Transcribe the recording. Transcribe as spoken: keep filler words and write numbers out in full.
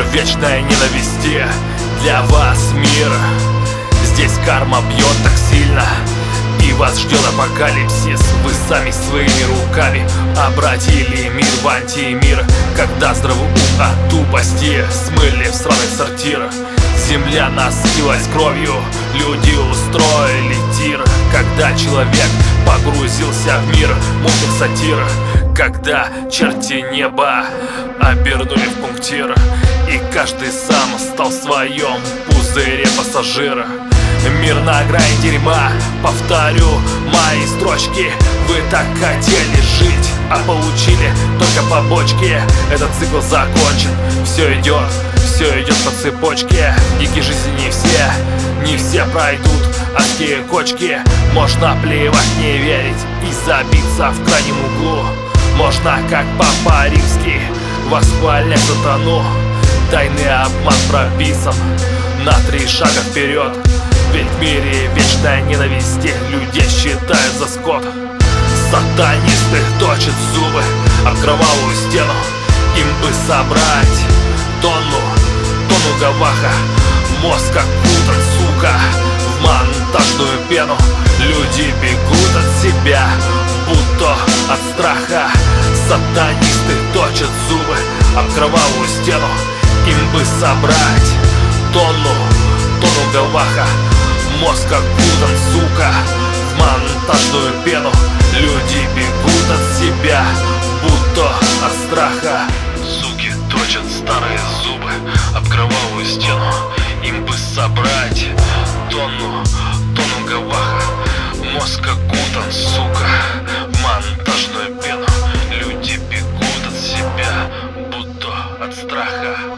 вечной ненависти. Для вас мир, здесь карма бьет так сильно, и вас ждет апокалипсис. Вы сами своими руками обратили мир в антимир, когда здравый ум от тупости смыли в сраный сортир. Земля насытилась кровью, люди устроили тир, когда человек погрузился в мир мутных сатир, когда черти неба обернули в пунктир, и каждый сам стал в своем пузыре пассажира. Мир на грани дерьма, повторю мои строчки. Вы так хотели жить, а получили только побочки. Этот цикл закончен, все идет, все идет по цепочке. Дикие жизни не все, не все пройдут адские кочки. Можно плевать, не верить и забиться в крайнем углу. Можно, как Папа Римский, восхвалять сатану. Тайный обман прописан на три шага вперед, ведь в мире вечной ненависти людей считают за скот. Сатанисты точат зубы об кровавую стену. Им бы собрать тонну, тонну гаваха, мозг окутан, сука, в монтажную пену. Люди бегут от себя, будто от страха. Сатанисты точат зубы об кровавую стену. Им бы собрать тонну, тонну гаваха, мозг окутан, сука, в монтажную пену. Люди бегут от себя, будто от страха. Суки точат старые зубы об кровавую стену. Им бы собрать тонну, тонну гаваха, мозг окутан, сука, в монтажную пену. Люди бегут от себя, будто от страха.